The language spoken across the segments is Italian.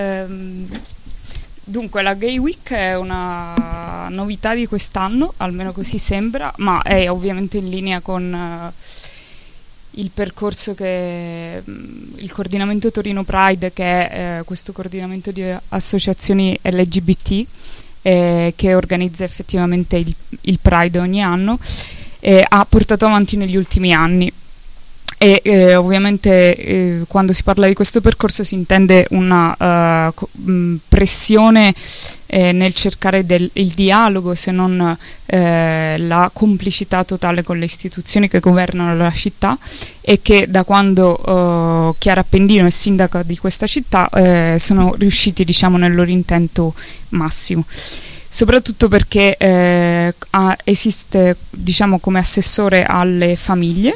Ehm, Dunque, la Gay Week è una novità di quest'anno, almeno così sembra, ma è ovviamente in linea con il percorso che il coordinamento Torino Pride, che è questo coordinamento di associazioni LGBT che organizza effettivamente il Pride ogni anno, ha portato avanti negli ultimi anni. E ovviamente quando si parla di questo percorso si intende una pressione nel cercare il dialogo, se non la complicità totale con le istituzioni che governano la città, e che da quando Chiara Appendino è sindaca di questa città sono riusciti, diciamo, nel loro intento massimo. Soprattutto perché esiste, diciamo, come assessore alle famiglie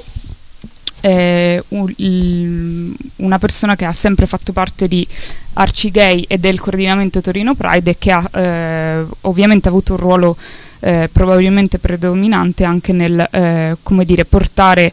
una persona che ha sempre fatto parte di Arcigay e del coordinamento Torino Pride, e che ha ovviamente avuto un ruolo probabilmente predominante anche nel come dire, portare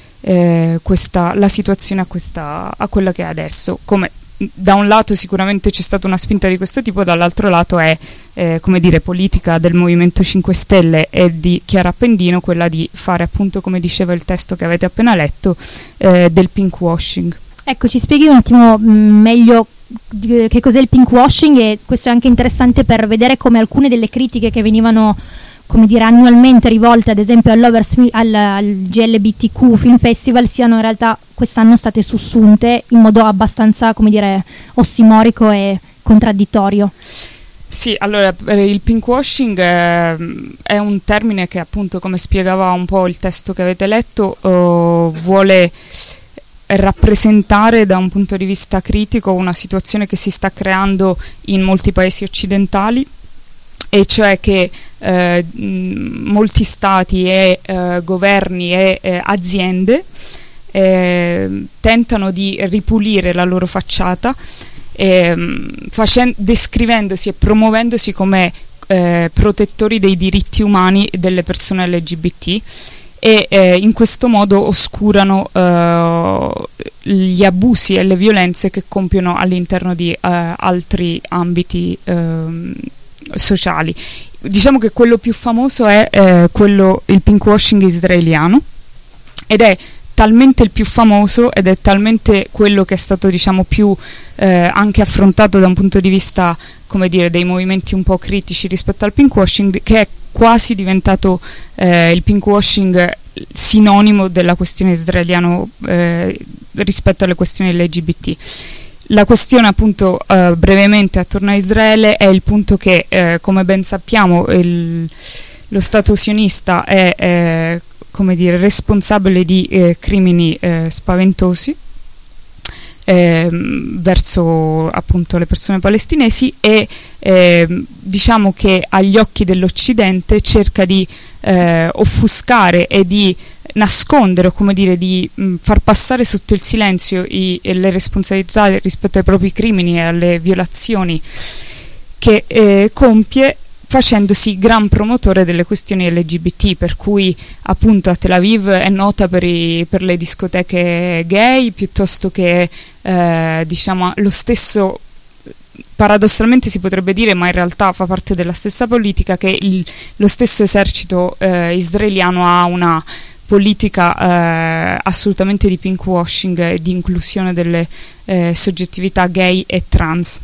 la situazione a quella che è adesso. Come da un lato sicuramente c'è stata una spinta di questo tipo, dall'altro lato è come dire, politica del Movimento 5 Stelle e di Chiara Appendino quella di fare, appunto, come diceva il testo che avete appena letto, del pinkwashing. Ecco, ci spieghi un attimo meglio che cos'è il pinkwashing, e questo è anche interessante per vedere come alcune delle critiche che venivano, come dire, annualmente rivolte, ad esempio al GLBTQ Film Festival, siano in realtà quest'anno state sussunte in modo abbastanza, come dire, ossimorico e contraddittorio. Sì, allora il pinkwashing è un termine che, appunto, come spiegava un po' il testo che avete letto, vuole rappresentare da un punto di vista critico una situazione che si sta creando in molti paesi occidentali, e cioè che molti stati e governi e aziende tentano di ripulire la loro facciata, descrivendosi e promuovendosi come protettori dei diritti umani delle persone LGBT, e in questo modo oscurano gli abusi e le violenze che compiono all'interno di altri ambiti sociali. Diciamo che quello più famoso è il pinkwashing israeliano, ed è talmente il più famoso ed è talmente quello che è stato, diciamo, più anche affrontato da un punto di vista, come dire, dei movimenti un po' critici rispetto al pinkwashing, che è quasi diventato il pinkwashing sinonimo della questione israeliana rispetto alle questioni LGBT. La questione, appunto, brevemente attorno a Israele, è il punto che, come ben sappiamo, lo Stato sionista è come dire, responsabile di crimini spaventosi verso, appunto, le persone palestinesi, e diciamo che agli occhi dell'Occidente cerca di offuscare e di nascondere, o come dire, di far passare sotto il silenzio le responsabilità rispetto ai propri crimini e alle violazioni che compie, facendosi gran promotore delle questioni LGBT, per cui, appunto, a Tel Aviv è nota per le discoteche gay, piuttosto che diciamo lo stesso, paradossalmente si potrebbe dire, ma in realtà fa parte della stessa politica, che lo stesso esercito israeliano ha una politica assolutamente di pinkwashing e di inclusione delle soggettività gay e trans.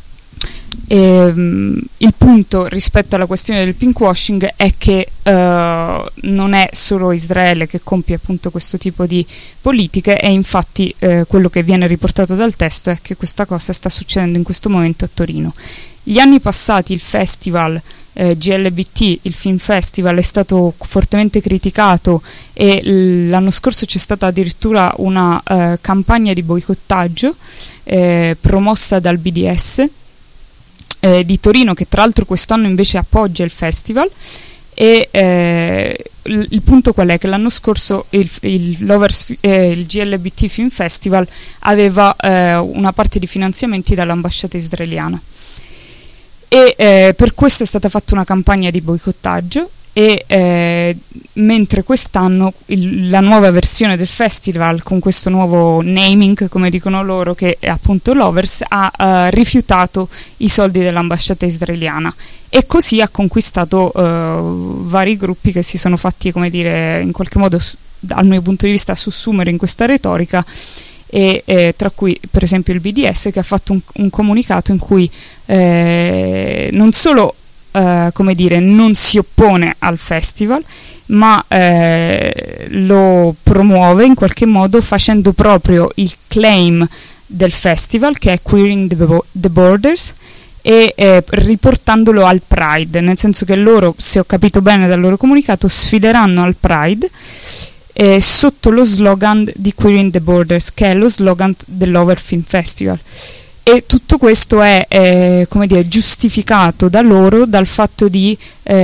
Il punto rispetto alla questione del pinkwashing è che non è solo Israele che compie, appunto, questo tipo di politiche, e infatti quello che viene riportato dal testo è che questa cosa sta succedendo in questo momento a Torino. Gli anni passati il festival GLBT, il Film Festival, è stato fortemente criticato, e l'anno scorso c'è stata addirittura una campagna di boicottaggio promossa dal BDS di Torino, che tra l'altro quest'anno invece appoggia il festival. E il punto qual è? Che l'anno scorso il GLBT Film Festival aveva una parte di finanziamenti dall'ambasciata israeliana, e per questo è stata fatta una campagna di boicottaggio, e mentre quest'anno la nuova versione del festival, con questo nuovo naming, come dicono loro, che è appunto Lovers, ha rifiutato i soldi dell'ambasciata israeliana, e così ha conquistato vari gruppi che si sono fatti, come dire, in qualche modo, dal mio punto di vista, sussumere in questa retorica, e tra cui per esempio il BDS, che ha fatto un comunicato in cui non solo come dire, non si oppone al festival, ma lo promuove in qualche modo, facendo proprio il claim del festival, che è Queering the Borders, e riportandolo al Pride, nel senso che loro, se ho capito bene dal loro comunicato, sfideranno al Pride sotto lo slogan di Queering the Borders, che è lo slogan dell'Over Film Festival. E tutto questo è come dire, giustificato da loro dal fatto di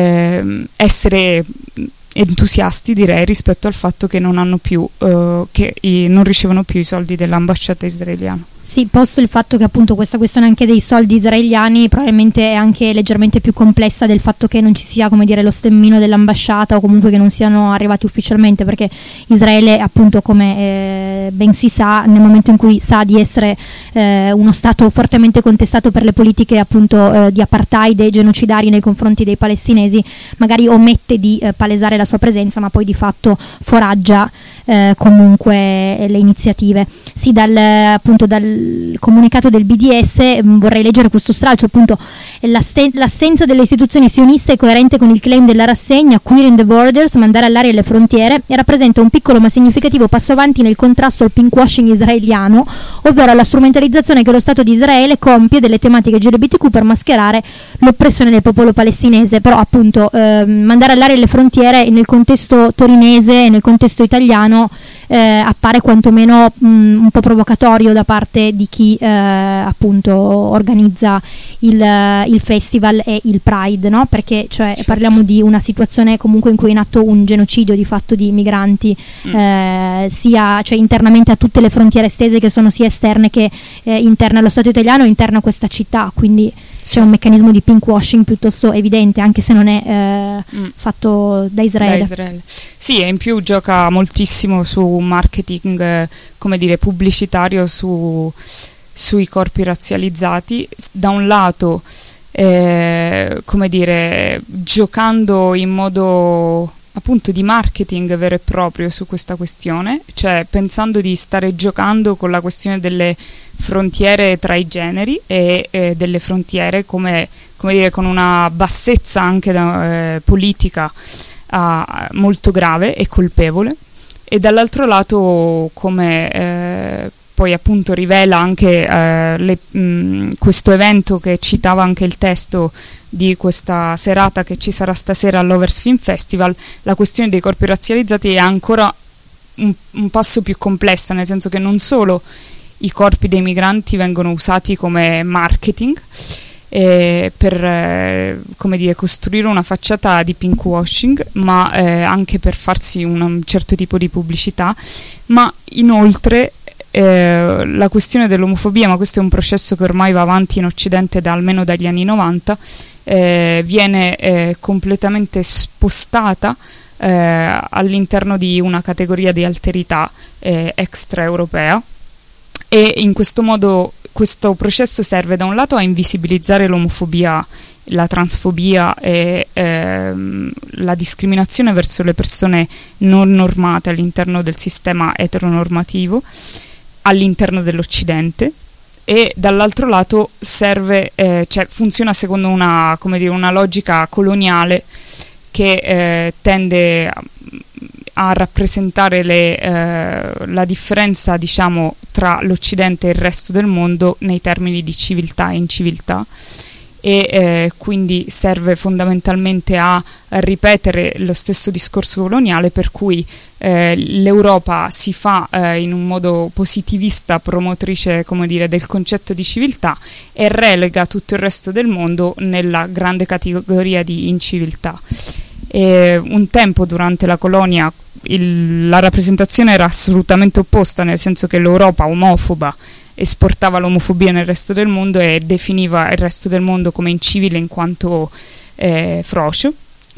essere entusiasti, direi, rispetto al fatto che non hanno più non ricevono più i soldi dell'ambasciata israeliana. Sì, posto il fatto che appunto questa questione anche dei soldi israeliani probabilmente è anche leggermente più complessa del fatto che non ci sia, come dire, lo stemmino dell'ambasciata, o comunque che non siano arrivati ufficialmente, perché Israele, appunto, come ben si sa, nel momento in cui sa di essere uno stato fortemente contestato per le politiche appunto di apartheid e genocidari nei confronti dei palestinesi, magari omette di palesare la sua presenza, ma poi di fatto foraggia comunque le iniziative. Sì, dal comunicato del BDS vorrei leggere questo stralcio, appunto: l'assenza delle istituzioni sioniste è coerente con il claim della rassegna Queering the Borders, mandare all'aria le frontiere, e rappresenta un piccolo ma significativo passo avanti nel contrasto al pinkwashing israeliano, ovvero alla strumentalizzazione che lo Stato di Israele compie delle tematiche LGBTQ per mascherare l'oppressione del popolo palestinese. Però appunto mandare all'aria le frontiere nel contesto torinese e nel contesto italiano appare quantomeno un po' provocatorio da parte di chi appunto organizza il festival e il Pride, no? Perché certo, parliamo di una situazione comunque in cui è in atto un genocidio di fatto di migranti, sia internamente a tutte le frontiere estese, che sono sia esterne che interne allo Stato italiano e interne a questa città, quindi c'è un meccanismo di pinkwashing piuttosto evidente, anche se non è fatto da Israele. Sì, e in più gioca moltissimo su marketing, come dire, pubblicitario sui corpi razzializzati, da un lato come dire, giocando in modo appunto di marketing vero e proprio su questa questione, cioè pensando di stare giocando con la questione delle frontiere tra i generi e delle frontiere come dire, con una bassezza anche politica molto grave e colpevole, e dall'altro lato, come poi appunto rivela anche questo evento che citava anche il testo di questa serata che ci sarà stasera all'Overs Film Festival, la questione dei corpi razzializzati è ancora un passo più complessa, nel senso che non solo i corpi dei migranti vengono usati come marketing per come dire, costruire una facciata di pinkwashing, ma anche per farsi un certo tipo di pubblicità, ma inoltre la questione dell'omofobia, ma questo è un processo che ormai va avanti in Occidente almeno dagli anni 90, viene completamente spostata all'interno di una categoria di alterità extraeuropea, e in questo modo questo processo serve da un lato a invisibilizzare l'omofobia, la transfobia e la discriminazione verso le persone non normate all'interno del sistema eteronormativo all'interno dell'Occidente, e dall'altro lato serve, funziona secondo una, come dire, una logica coloniale che tende a rappresentare la differenza, diciamo, tra l'Occidente e il resto del mondo nei termini di civiltà e inciviltà, e quindi serve fondamentalmente a ripetere lo stesso discorso coloniale, per cui l'Europa si fa in un modo positivista promotrice, come dire, del concetto di civiltà, e relega tutto il resto del mondo nella grande categoria di inciviltà. Un tempo durante la colonia la rappresentazione era assolutamente opposta, nel senso che l'Europa omofoba esportava l'omofobia nel resto del mondo e definiva il resto del mondo come incivile in quanto frocio.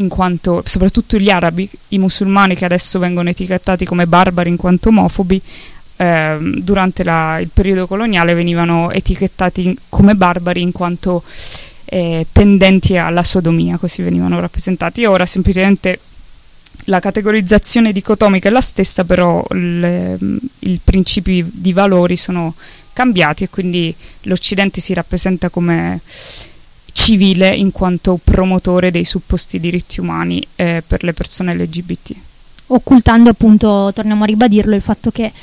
in quanto, soprattutto gli arabi, i musulmani che adesso vengono etichettati come barbari in quanto omofobi, durante il periodo coloniale venivano etichettati come barbari in quanto tendenti alla sodomia, così venivano rappresentati. E ora semplicemente la categorizzazione dicotomica è la stessa, però i principi di valori sono cambiati e quindi l'Occidente si rappresenta come civile in quanto promotore dei supposti diritti umani per le persone LGBT. Occultando appunto, torniamo a ribadirlo, il fatto che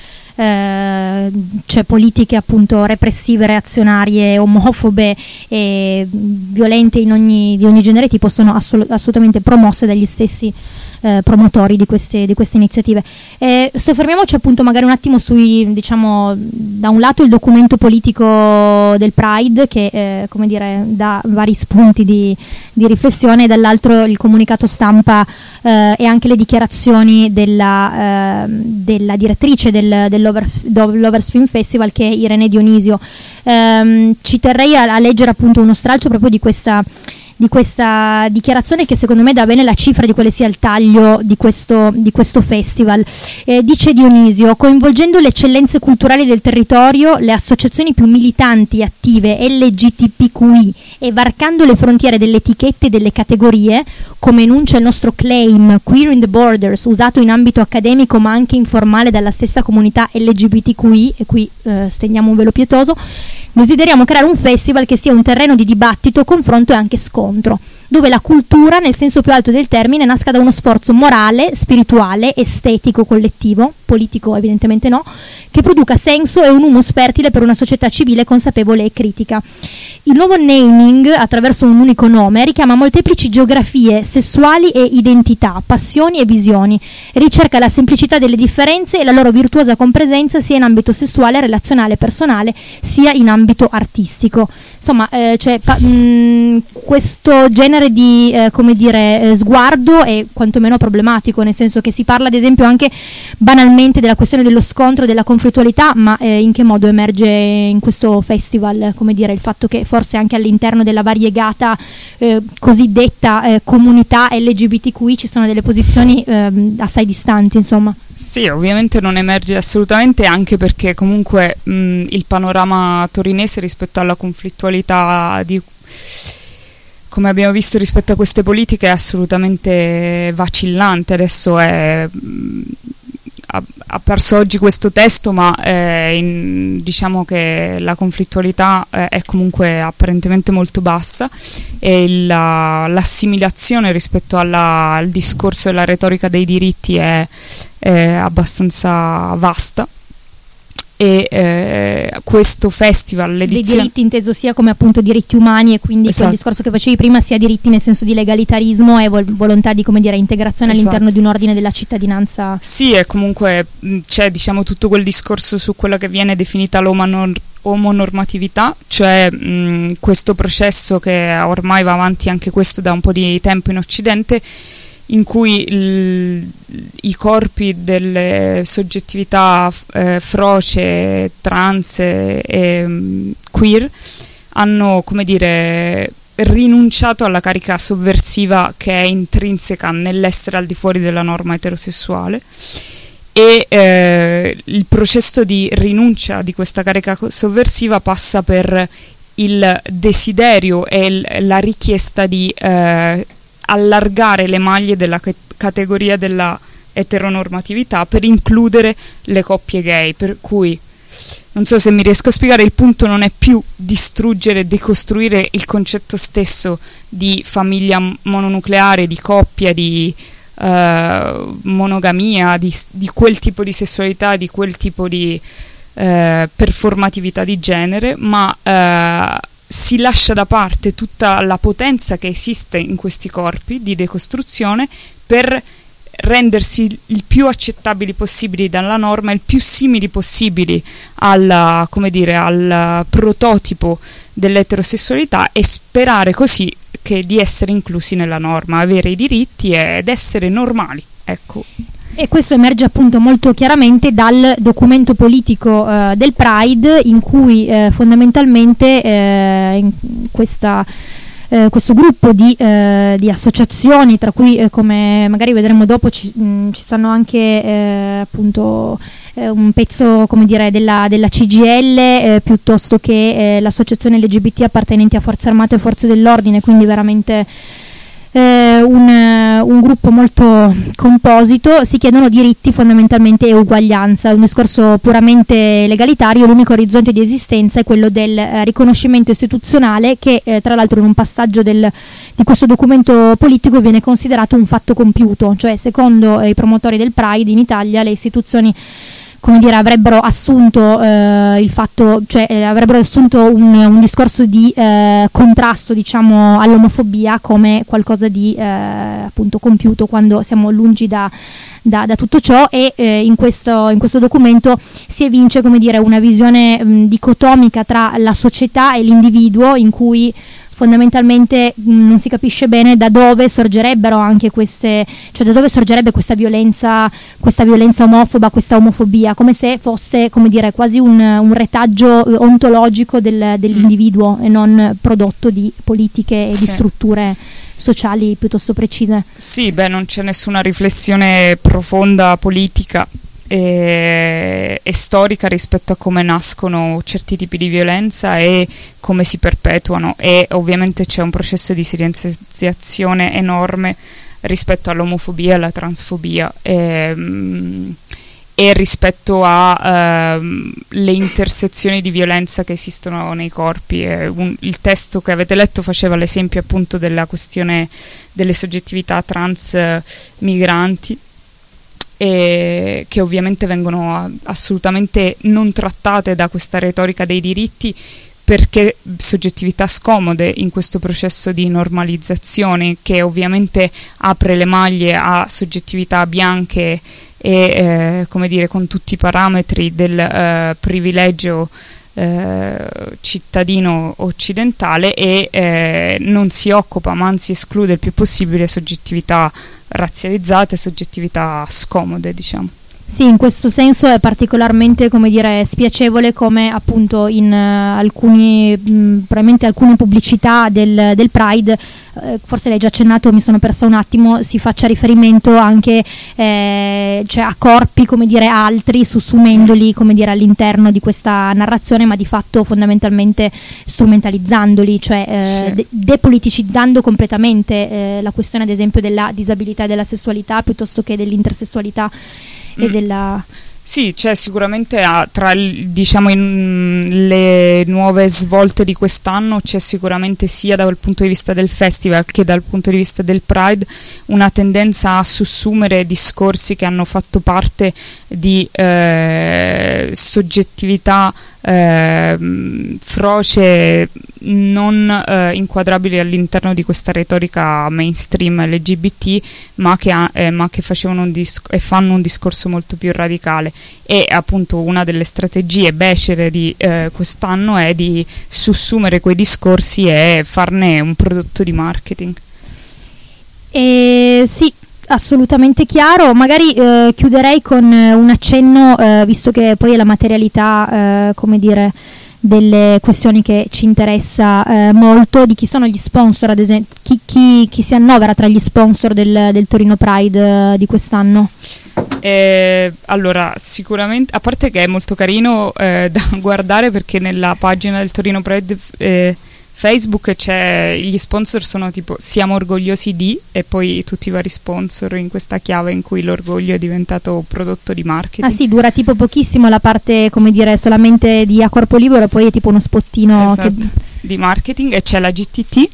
c'è politiche appunto repressive, reazionarie, omofobe e violente di ogni genere tipo sono assolutamente promosse dagli stessi promotori di queste iniziative. Soffermiamoci appunto magari un attimo sui, diciamo, da un lato il documento politico del Pride che come dire dà vari spunti di riflessione, e dall'altro il comunicato stampa e anche le dichiarazioni della direttrice dell'Lovers Film Festival, che è Irene Dionisio. Ci terrei a leggere appunto uno stralcio proprio di questa dichiarazione, che secondo me dà bene la cifra di quale sia il taglio di questo festival. Dice Dionisio: coinvolgendo le eccellenze culturali del territorio, le associazioni più militanti e attive LGBTQI e varcando le frontiere delle etichette e delle categorie, come enuncia il nostro claim Queer in the Borders, usato in ambito accademico ma anche informale dalla stessa comunità LGBTQI, e qui stendiamo un velo pietoso, desideriamo creare un festival che sia un terreno di dibattito, confronto e anche scontro, dove la cultura, nel senso più alto del termine, nasca da uno sforzo morale, spirituale, estetico, collettivo, politico evidentemente no, che produca senso e un humus fertile per una società civile consapevole e critica. Il nuovo naming, attraverso un unico nome, richiama molteplici geografie sessuali e identità, passioni e visioni, ricerca la semplicità delle differenze e la loro virtuosa compresenza sia in ambito sessuale, relazionale, personale, sia in ambito artistico. Insomma, questo genere di sguardo è quantomeno problematico, nel senso che si parla ad esempio anche banalmente della questione dello scontro, della conflittualità, ma in che modo emerge in questo festival, il fatto che forse anche all'interno della variegata cosiddetta comunità LGBTQI ci sono delle posizioni assai distanti, insomma. Sì, ovviamente non emerge assolutamente, anche perché comunque il panorama torinese rispetto alla conflittualità come abbiamo visto rispetto a queste politiche è assolutamente vacillante. Adesso ha perso oggi questo testo, ma diciamo che la conflittualità è comunque apparentemente molto bassa, e l'assimilazione rispetto al discorso e alla retorica dei diritti è abbastanza vasta. E questo festival, l'edizione dei diritti inteso sia come appunto diritti umani, e quindi esatto, quel discorso che facevi prima, sia diritti nel senso di legalitarismo e volontà di integrazione esatto, all'interno di un ordine della cittadinanza. Sì, e comunque c'è tutto quel discorso su quella che viene definita l'omonormatività, cioè questo processo che ormai va avanti anche questo da un po' di tempo in Occidente, in cui i corpi delle soggettività froce, trans e queer hanno, rinunciato alla carica sovversiva che è intrinseca nell'essere al di fuori della norma eterosessuale, e il processo di rinuncia di questa carica sovversiva passa per il desiderio e la richiesta di allargare le maglie della categoria della eteronormatività per includere le coppie gay, per cui non so se mi riesco a spiegare, il punto non è più distruggere, decostruire il concetto stesso di famiglia mononucleare, di coppia, di monogamia, di quel tipo di sessualità, di quel tipo di performatività di genere, ma si lascia da parte tutta la potenza che esiste in questi corpi di decostruzione per rendersi il più accettabili possibili dalla norma, il più simili possibili al prototipo dell'eterosessualità, e sperare così di essere inclusi nella norma, avere i diritti ed essere normali, ecco. E questo emerge appunto molto chiaramente dal documento politico del Pride, in cui fondamentalmente in questa questo gruppo di associazioni, tra cui come magari vedremo dopo ci stanno anche appunto un pezzo, come dire, della CGIL, piuttosto che l'associazione LGBT appartenenti a Forze Armate e Forze dell'Ordine, quindi veramente un gruppo molto composito. Si chiedono diritti fondamentalmente e uguaglianza, un discorso puramente legalitario. L'unico orizzonte di esistenza è quello del riconoscimento istituzionale che tra l'altro in un passaggio di questo documento politico viene considerato un fatto compiuto, cioè secondo i promotori del Pride in Italia le istituzioni, come dire, avrebbero assunto avrebbero assunto un discorso di contrasto, diciamo, all'omofobia come qualcosa di appunto compiuto, quando siamo lungi da tutto ciò. E in questo documento si evince, come dire, una visione dicotomica tra la società e l'individuo, in cui fondamentalmente non si capisce bene da dove sorgerebbero anche da dove sorgerebbe questa violenza omofoba, questa omofobia, come se fosse, come dire, quasi un retaggio ontologico dell'individuo e non prodotto di politiche e di strutture sociali piuttosto precise. Sì, non c'è nessuna riflessione profonda politica e storica rispetto a come nascono certi tipi di violenza e come si perpetuano, e ovviamente c'è un processo di silenziazione enorme rispetto all'omofobia e alla transfobia e rispetto a le intersezioni di violenza che esistono nei corpi. Il testo che avete letto faceva l'esempio appunto della questione delle soggettività trans migranti, e che ovviamente vengono assolutamente non trattate da questa retorica dei diritti, perché soggettività scomode in questo processo di normalizzazione che ovviamente apre le maglie a soggettività bianche e come dire, con tutti i parametri del privilegio cittadino occidentale, e non si occupa, ma anzi esclude il più possibile soggettività razzializzate, soggettività scomode, diciamo. Sì, in questo senso è particolarmente, come dire, spiacevole come appunto in probabilmente alcune pubblicità del Pride, forse l'hai già accennato, mi sono persa un attimo, si faccia riferimento anche cioè a corpi, come dire, altri, sussumendoli, come dire, all'interno di questa narrazione, ma di fatto fondamentalmente strumentalizzandoli, cioè depoliticizzando completamente la questione, ad esempio, della disabilità e della sessualità piuttosto che dell'intersessualità e della... Sì, c'è sicuramente tra diciamo le nuove svolte di quest'anno c'è sicuramente, sia dal punto di vista del festival che dal punto di vista del Pride, una tendenza a sussumere discorsi che hanno fatto parte di soggettività froce, non inquadrabili all'interno di questa retorica mainstream LGBT, ma che facevano e fanno un discorso molto più radicale. E appunto una delle strategie becere di quest'anno è di sussumere quei discorsi e farne un prodotto di marketing. Sì, assolutamente chiaro. Magari chiuderei con un accenno, visto che poi è la materialità, come dire, delle questioni che ci interessa molto, di chi sono gli sponsor, ad esempio, chi si annovera tra gli sponsor del Torino Pride di quest'anno. Allora, sicuramente, a parte che è molto carino da guardare, perché nella pagina del Torino Pride Facebook gli sponsor sono tipo "siamo orgogliosi di", e poi tutti i vari sponsor in questa chiave in cui l'orgoglio è diventato prodotto di marketing. Ah sì, dura tipo pochissimo la parte, come dire, solamente di A Corpo Libero, e poi è tipo uno spottino di marketing. E c'è la GTT,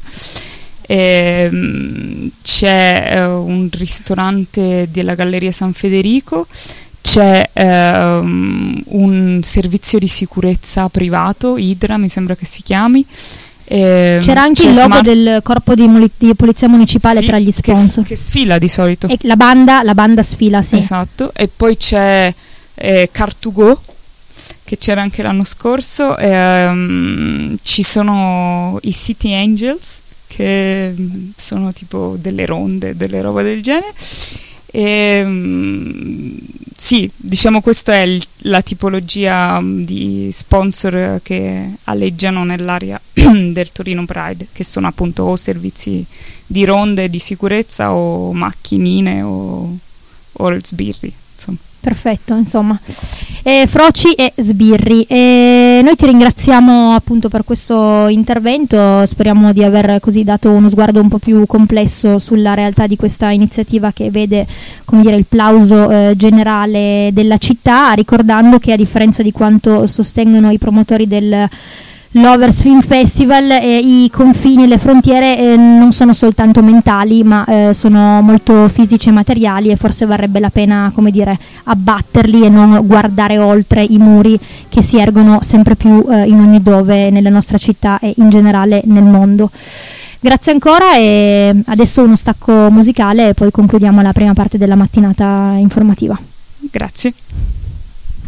c'è un ristorante della Galleria San Federico, c'è un servizio di sicurezza privato, Idra mi sembra che si chiami. C'era anche il logo del corpo di polizia municipale, sì, tra gli sponsor, che sfila di solito, e la banda sfila, sì. Esatto. E poi c'è Car2Go, che c'era anche l'anno scorso, ci sono i City Angels, che sono tipo delle ronde, delle robe del genere, sì, diciamo questa è la tipologia di sponsor che aleggiano nell'area del Torino Pride, che sono appunto o servizi di ronde di sicurezza o macchinine o sbirri, insomma. Perfetto, insomma, froci e sbirri. Noi ti ringraziamo appunto per questo intervento, speriamo di aver così dato uno sguardo un po' più complesso sulla realtà di questa iniziativa che vede, come dire, il plauso generale della città, ricordando che a differenza di quanto sostengono i promotori del Lovers Film Festival, i confini e le frontiere non sono soltanto mentali, ma sono molto fisici e materiali, e forse varrebbe la pena, come dire, abbatterli e non guardare oltre i muri che si ergono sempre più in ogni dove nella nostra città e in generale nel mondo. Grazie ancora, e adesso uno stacco musicale e poi concludiamo la prima parte della mattinata informativa. Grazie.